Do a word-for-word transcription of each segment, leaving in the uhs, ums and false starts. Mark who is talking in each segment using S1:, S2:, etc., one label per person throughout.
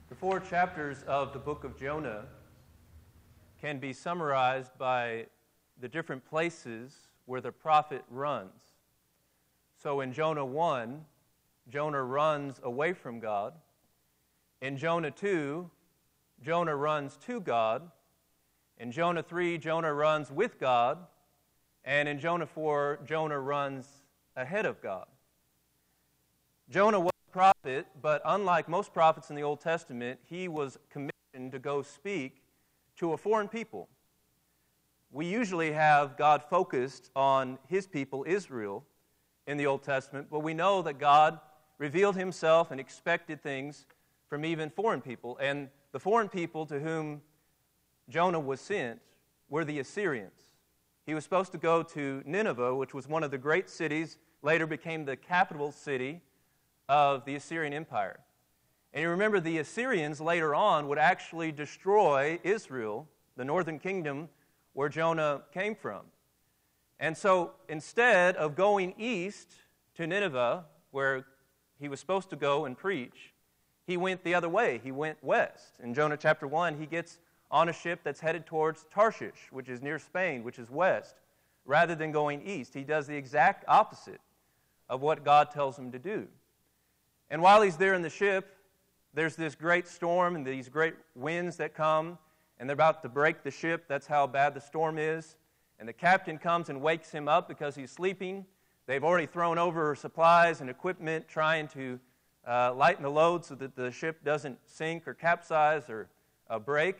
S1: The four chapters of the book of Jonah can be summarized by the different places where the prophet runs. So in Jonah one, Jonah runs away from God. In Jonah two, Jonah runs to God. In Jonah three, Jonah runs with God. And in Jonah four, Jonah runs ahead of God. Jonah was a prophet, but unlike most prophets in the Old Testament, he was commissioned to go speak to a foreign people. We usually have God focused on his people, Israel, in the Old Testament, but we know that God revealed himself and expected things from even foreign people. And the foreign people to whom Jonah was sent were the Assyrians. He was supposed to go to Nineveh, which was one of the great cities, later became the capital city of the Assyrian Empire. And you remember the Assyrians later on would actually destroy Israel, the northern kingdom where Jonah came from. And so instead of going east to Nineveh, where he was supposed to go and preach, he went the other way. He went west. In Jonah chapter one, he gets on a ship that's headed towards Tarshish, which is near Spain, which is west, rather than going east. He does the exact opposite of what God tells him to do. And while he's there in the ship, there's this great storm and these great winds that come, and they're about to break the ship. That's how bad the storm is. And the captain comes and wakes him up because he's sleeping. They've already thrown over supplies and equipment, trying to uh, lighten the load so that the ship doesn't sink or capsize or uh, break.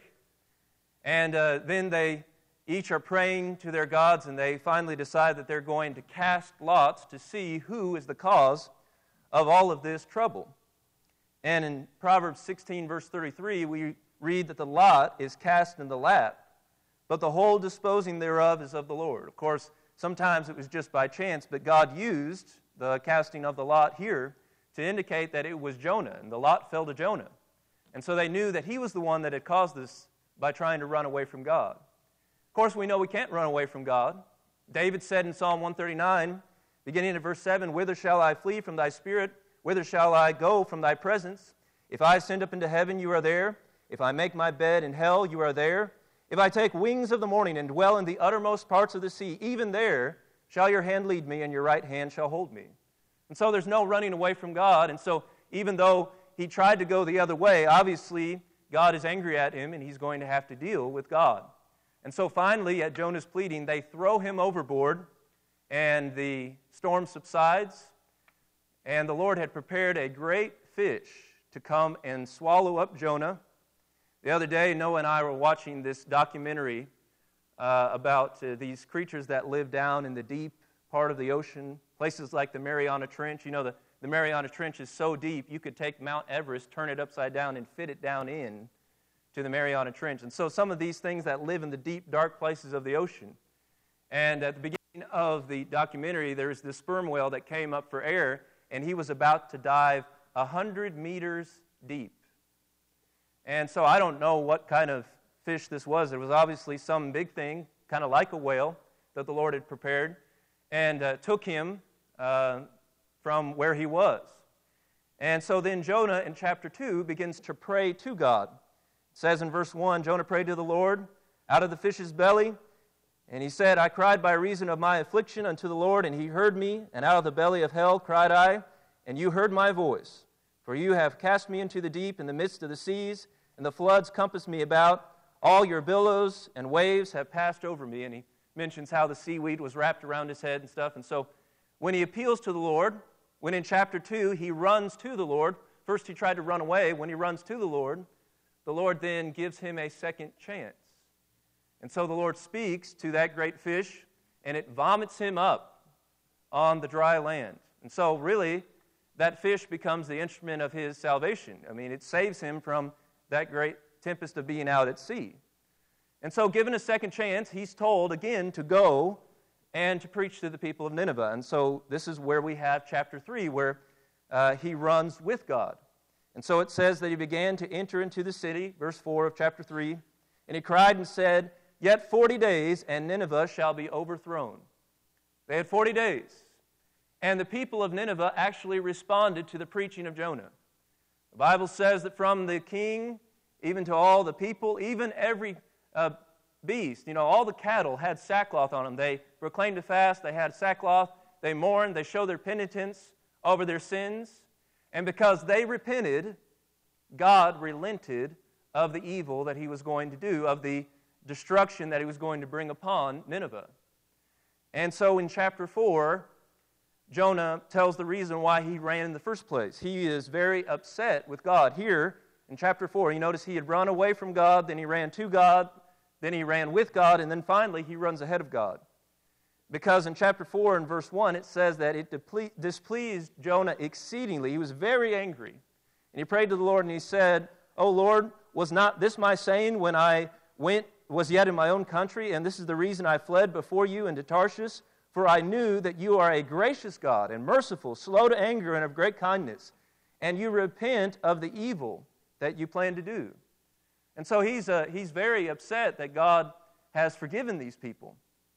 S1: And uh, then they each are praying to their gods, and they finally decide that they're going to cast lots to see who is the cause of all of this trouble. And in Proverbs sixteen, verse thirty-three, we read that the lot is cast in the lap, but the whole disposing thereof is of the Lord. Of course, sometimes it was just by chance, but God used the casting of the lot here to indicate that it was Jonah, and the lot fell to Jonah. And so they knew that he was the one that had caused this by trying to run away from God. Of course, we know we can't run away from God. David said in Psalm one thirty-nine, beginning at verse seven, "Whither shall I flee from thy spirit? Whither shall I go from thy presence? If I ascend up into heaven, you are there. If I make my bed in hell, you are there. If I take wings of the morning and dwell in the uttermost parts of the sea, even there shall your hand lead me, and your right hand shall hold me." And so there's no running away from God. And so even though he tried to go the other way, obviously God is angry at him, and he's going to have to deal with God. And so finally, at Jonah's pleading, they throw him overboard, and the storm subsides. And the Lord had prepared a great fish to come and swallow up Jonah. The other day, Noah and I were watching this documentary uh, about uh, these creatures that live down in the deep part of the ocean, places like the Mariana Trench. You know, the, the Mariana Trench is so deep, you could take Mount Everest, turn it upside down, and fit it down in to the Mariana Trench. And so some of these things that live in the deep, dark places of the ocean. And at the beginning of the documentary, there's this sperm whale that came up for air, and he was about to dive one hundred meters deep. And so I don't know what kind of fish this was. It was obviously some big thing, kind of like a whale, that the Lord had prepared, and uh, took him uh, from where he was. And so then Jonah in chapter two begins to pray to God. It says in verse one, Jonah prayed to the Lord out of the fish's belly, and he said, "I cried by reason of my affliction unto the Lord, and he heard me, and out of the belly of hell cried I, and you heard my voice. For you have cast me into the deep in the midst of the seas, and the floods compass me about. All your billows and waves have passed over me." And he mentions how the seaweed was wrapped around his head and stuff. And so when he appeals to the Lord, when in chapter two he runs to the Lord, first he tried to run away. When he runs to the Lord, the Lord then gives him a second chance. And so the Lord speaks to that great fish, and it vomits him up on the dry land. And so really, that fish becomes the instrument of his salvation. I mean, it saves him from that great tempest of being out at sea. And so given a second chance, he's told again to go and to preach to the people of Nineveh. And so this is where we have chapter three, where uh, he runs with God. And so it says that he began to enter into the city, verse four of chapter three, and he cried and said, "Yet forty days, and Nineveh shall be overthrown." They had forty days. And the people of Nineveh actually responded to the preaching of Jonah. The Bible says that from the king, even to all the people, even every uh, beast, you know, all the cattle had sackcloth on them. They proclaimed a fast, they had sackcloth, they mourned, they showed their penitence over their sins. And because they repented, God relented of the evil that he was going to do, of the destruction that he was going to bring upon Nineveh. And so in chapter four, Jonah tells the reason why he ran in the first place. He is very upset with God. Here, in chapter four, you notice he had run away from God, then he ran to God, then he ran with God, and then finally he runs ahead of God. Because in chapter four and verse one, it says that it deple- displeased Jonah exceedingly. He was very angry. And he prayed to the Lord and he said, "O Lord, was not this my saying when I went, was yet in my own country, and this is the reason I fled before you into Tarshish? For I knew that you are a gracious God and merciful, slow to anger and of great kindness, and you repent of the evil that you plan to do." And so he's, uh, he's very upset that God has forgiven these people.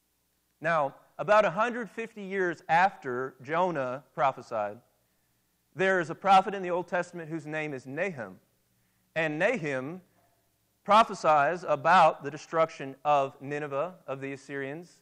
S1: Now, about one hundred fifty years after Jonah prophesied, there is a prophet in the Old Testament whose name is Nahum. And Nahum prophesies about the destruction of Nineveh, of the Assyrians.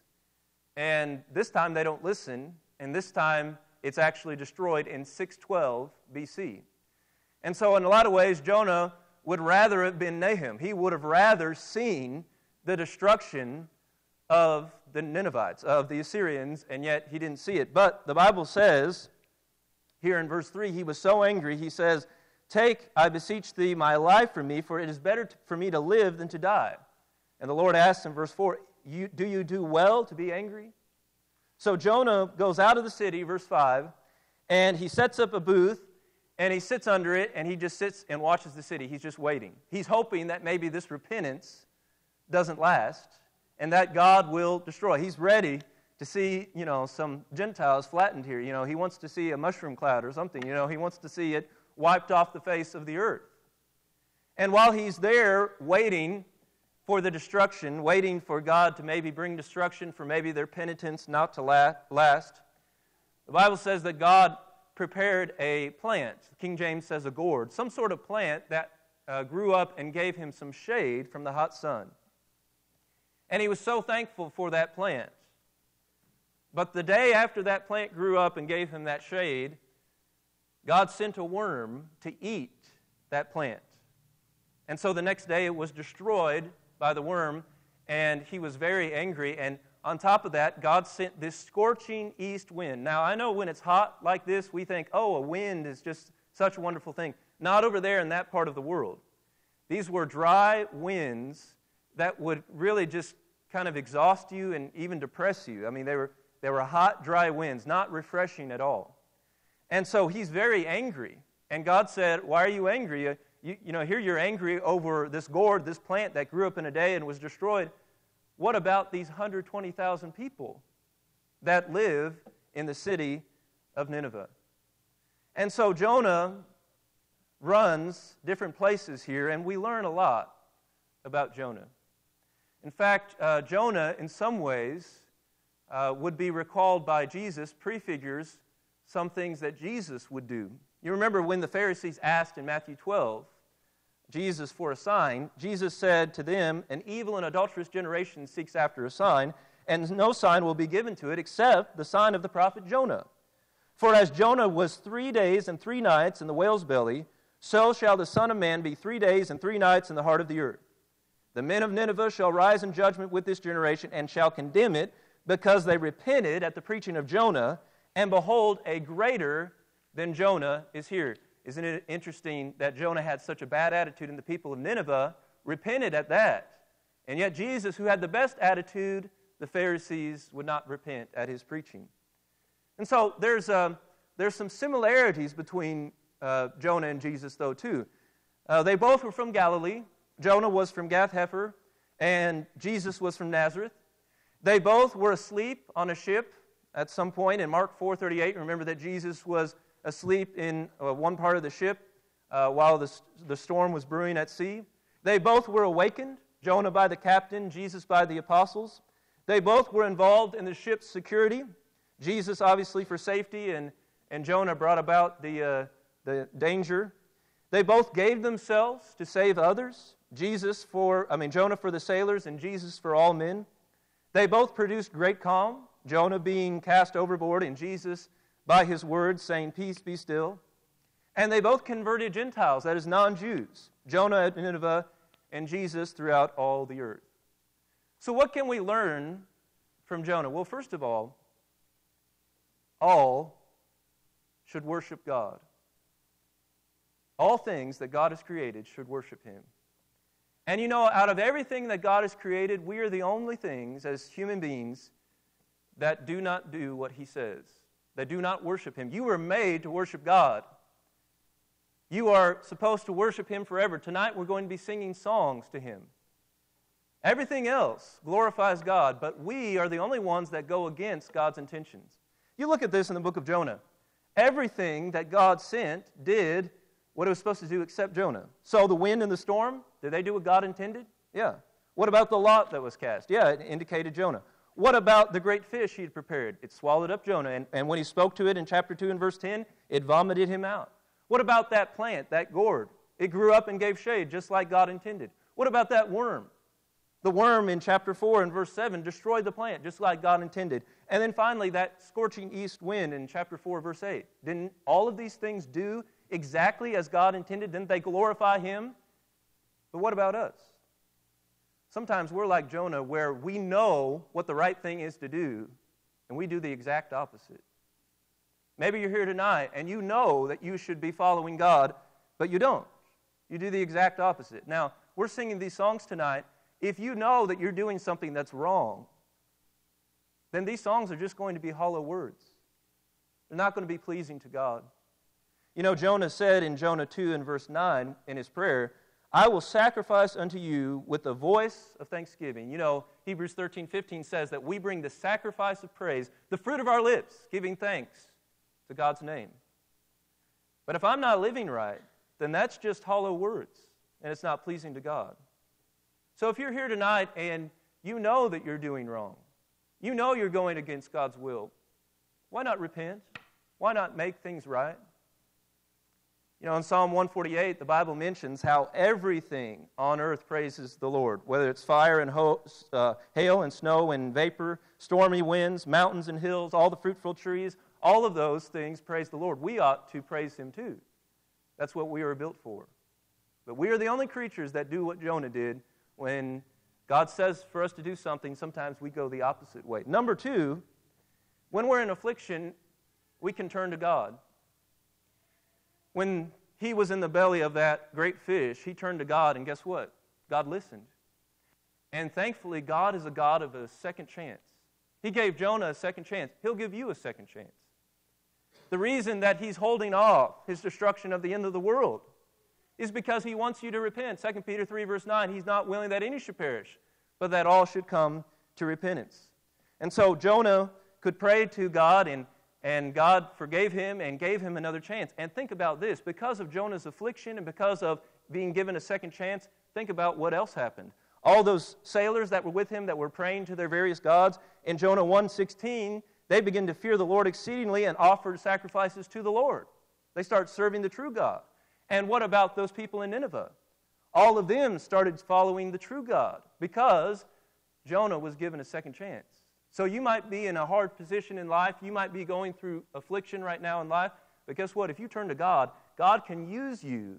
S1: And this time they don't listen, and this time it's actually destroyed in six twelve B C. And so in a lot of ways, Jonah would rather have been Nahum. He would have rather seen the destruction of the Ninevites, of the Assyrians, and yet he didn't see it. But the Bible says, here in verse three, he was so angry, he says, "Take, I beseech thee, my life from me, for it is better to, for me to live than to die." And the Lord asks in verse four, you, do you do well to be angry? So Jonah goes out of the city, verse five, and he sets up a booth, and he sits under it, and he just sits and watches the city. He's just waiting. He's hoping that maybe this repentance doesn't last, and that God will destroy. He's ready to see, you know, some Gentiles flattened here. You know, he wants to see a mushroom cloud or something. You know, he wants to see it wiped off the face of the earth. And while he's there waiting for the destruction, waiting for God to maybe bring destruction, for maybe their penitence not to last, the Bible says that God prepared a plant. King James says a gourd, some sort of plant that uh, grew up and gave him some shade from the hot sun. And he was so thankful for that plant. But the day after that plant grew up and gave him that shade, God sent a worm to eat that plant. And so the next day it was destroyed by the worm, and he was very angry. And on top of that, God sent this scorching east wind. Now, I know when it's hot like this, we think, oh, a wind is just such a wonderful thing. Not over there in that part of the world. These were dry winds that would really just kind of exhaust you and even depress you. I mean, they were they were hot, dry winds, not refreshing at all. And so he's very angry. And God said, "Why are you angry? You, you, you know, here you're angry over this gourd, this plant that grew up in a day and was destroyed. What about these one hundred twenty thousand people that live in the city of Nineveh?" And so Jonah runs different places here, and we learn a lot about Jonah. In fact, uh, Jonah, in some ways, uh, would be recalled by Jesus, prefigures some things that Jesus would do. You remember when the Pharisees asked in Matthew twelve, Jesus for a sign, Jesus said to them, "An evil and adulterous generation seeks after a sign, and no sign will be given to it except the sign of the prophet Jonah. For as Jonah was three days and three nights in the whale's belly, so shall the Son of Man be three days and three nights in the heart of the earth. The men of Nineveh shall rise in judgment with this generation and shall condemn it, because they repented at the preaching of Jonah, and behold, a greater than Jonah is here." Isn't it interesting that Jonah had such a bad attitude and the people of Nineveh repented at that? And yet Jesus, who had the best attitude, the Pharisees would not repent at his preaching. And so there's, uh, there's some similarities between uh, Jonah and Jesus, though, too. Uh, they both were from Galilee. Jonah was from Gath-Hepher, and Jesus was from Nazareth. They both were asleep on a ship at some point in Mark four thirty-eight. Remember that Jesus was asleep in uh, one part of the ship uh, while the, the storm was brewing at sea. They both were awakened, Jonah by the captain, Jesus by the apostles. They both were involved in the ship's security, Jesus obviously for safety, and, and Jonah brought about the, uh, the danger. They both gave themselves to save others. Jesus for, I mean, Jonah for the sailors and Jesus for all men. They both produced great calm, Jonah being cast overboard and Jesus by his words saying, "Peace, be still." And they both converted Gentiles, that is, non-Jews, Jonah at Nineveh and Jesus throughout all the earth. So what can we learn from Jonah? Well, first of all, all should worship God. All things that God has created should worship Him. And you know, out of everything that God has created, we are the only things as human beings that do not do what He says, that do not worship Him. You were made to worship God. You are supposed to worship Him forever. Tonight we're going to be singing songs to Him. Everything else glorifies God, but we are the only ones that go against God's intentions. You look at this in the book of Jonah. Everything that God sent did what it was supposed to do except Jonah. So the wind and the storm, did they do what God intended? Yeah. What about the lot that was cast? Yeah, it indicated Jonah. What about the great fish He had prepared? It swallowed up Jonah, and, and when He spoke to it in chapter two and verse ten, it vomited him out. What about that plant, that gourd? It grew up and gave shade just like God intended. What about that worm? The worm in chapter four and verse seven destroyed the plant just like God intended. And then finally, that scorching east wind in chapter four, verse eight. Didn't all of these things do exactly as God intended? Didn't they glorify Him? But what about us? Sometimes we're like Jonah, where we know what the right thing is to do, and we do the exact opposite. Maybe you're here tonight, and you know that you should be following God, but you don't. You do the exact opposite. Now, we're singing these songs tonight. If you know that you're doing something that's wrong, then these songs are just going to be hollow words. They're not going to be pleasing to God. You know, Jonah said in Jonah two and verse nine in his prayer, "I will sacrifice unto you with the voice of thanksgiving." You know, Hebrews thirteen fifteen says that we bring the sacrifice of praise, the fruit of our lips, giving thanks to God's name. But if I'm not living right, then that's just hollow words, and it's not pleasing to God. So if you're here tonight and you know that you're doing wrong, you know you're going against God's will, why not repent? Why not make things right? You know, in Psalm one forty-eight, the Bible mentions how everything on earth praises the Lord, whether it's fire and ho- uh, hail and snow and vapor, stormy winds, mountains and hills, all the fruitful trees, all of those things praise the Lord. We ought to praise Him too. That's what we were built for. But we are the only creatures that do what Jonah did. When God says for us to do something, sometimes we go the opposite way. Number two, when we're in affliction, we can turn to God. When he was in the belly of that great fish, he turned to God, and guess what? God listened. And thankfully, God is a God of a second chance. He gave Jonah a second chance. He'll give you a second chance. The reason that He's holding off His destruction of the end of the world is because He wants you to repent. Second Peter three, verse nine, He's not willing that any should perish, but that all should come to repentance. And so Jonah could pray to God, and, and God forgave him and gave him another chance. And think about this. Because of Jonah's affliction and because of being given a second chance, think about what else happened. All those sailors that were with him that were praying to their various gods, in Jonah one sixteen, they begin to fear the Lord exceedingly and offered sacrifices to the Lord. They start serving the true God. And what about those people in Nineveh? All of them started following the true God because Jonah was given a second chance. So you might be in a hard position in life. You might be going through affliction right now in life. But guess what? If you turn to God, God can use you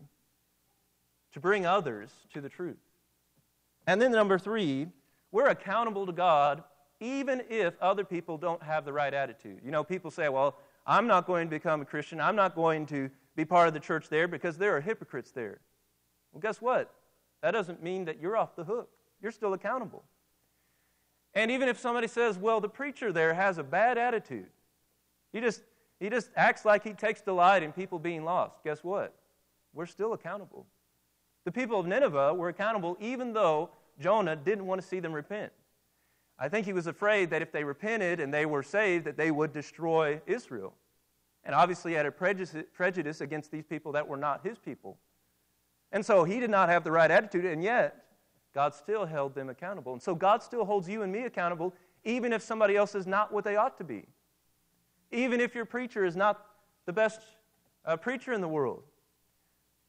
S1: to bring others to the truth. And then number three, we're accountable to God even if other people don't have the right attitude. You know, people say, well, I'm not going to become a Christian. I'm not going to be part of the church there because there are hypocrites there. Well, guess what? That doesn't mean that you're off the hook. You're still accountable. And even if somebody says, well, the preacher there has a bad attitude, he just, he just acts like he takes delight in people being lost, guess what? We're still accountable. The people of Nineveh were accountable even though Jonah didn't want to see them repent. I think he was afraid that if they repented and they were saved, that they would destroy Israel. And obviously had a prejudice against these people that were not his people. And so he did not have the right attitude, and yet God still held them accountable. And so God still holds you and me accountable, even if somebody else is not what they ought to be. Even if your preacher is not the best uh, preacher in the world.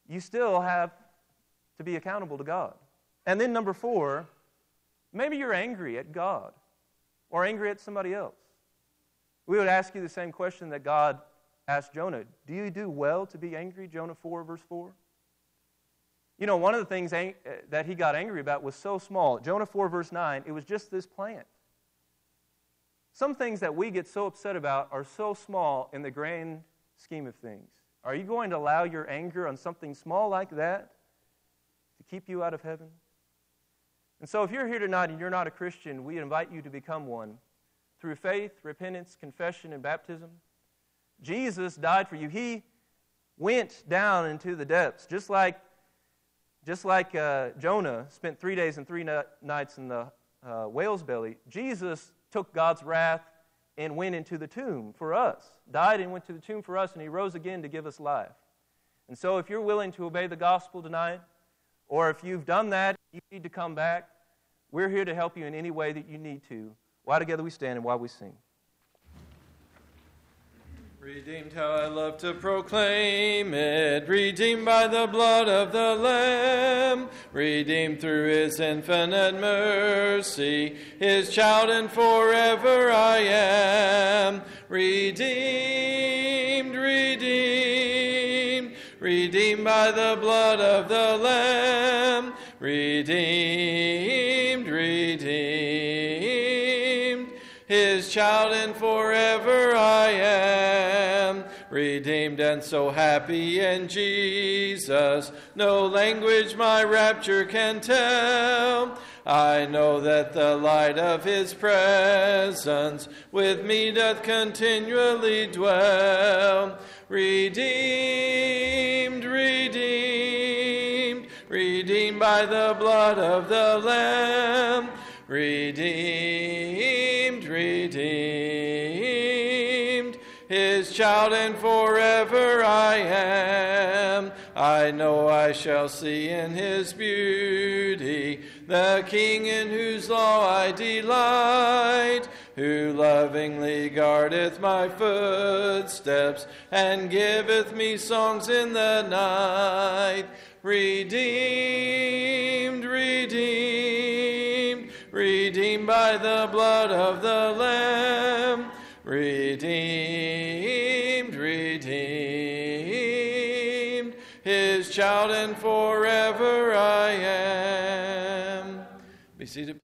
S1: you still have to be accountable to God. And then number four, maybe you're angry at God or angry at somebody else. We would ask you the same question that God asked Jonah. Do you do well to be angry? Jonah four, verse four. You know, one of the things ang- that he got angry about was so small. Jonah four, verse nine, it was just this plant. Some things that we get so upset about are so small in the grand scheme of things. Are you going to allow your anger on something small like that to keep you out of heaven? And so if you're here tonight and you're not a Christian, we invite you to become one through faith, repentance, confession, and baptism. Jesus died for you. He went down into the depths, just like Just like uh, Jonah spent three days and three no- nights in the uh, whale's belly, Jesus took God's wrath and went into the tomb for us, died and went to the tomb for us, and he rose again to give us life. And so if you're willing to obey the gospel tonight, or if you've done that, you need to come back, we're here to help you in any way that you need to. While together we stand and while we sing.
S2: Redeemed, how I love to proclaim it, redeemed by the blood of the Lamb, redeemed through his infinite mercy, his child and forever I am, redeemed, redeemed, redeemed by the blood of the Lamb, redeemed, redeemed, his child and forever I am, redeemed and so happy in Jesus, no language my rapture can tell. I know that the light of his presence with me doth continually dwell. Redeemed, redeemed, redeemed by the blood of the Lamb, redeemed, redeemed, his child and forever I am. I know I shall see in his beauty the King in whose law I delight, who lovingly guardeth my footsteps and giveth me songs in the night. Redeemed, redeemed, redeemed by the blood of the Lamb, redeemed, redeemed, his child and forever I am. Be seated.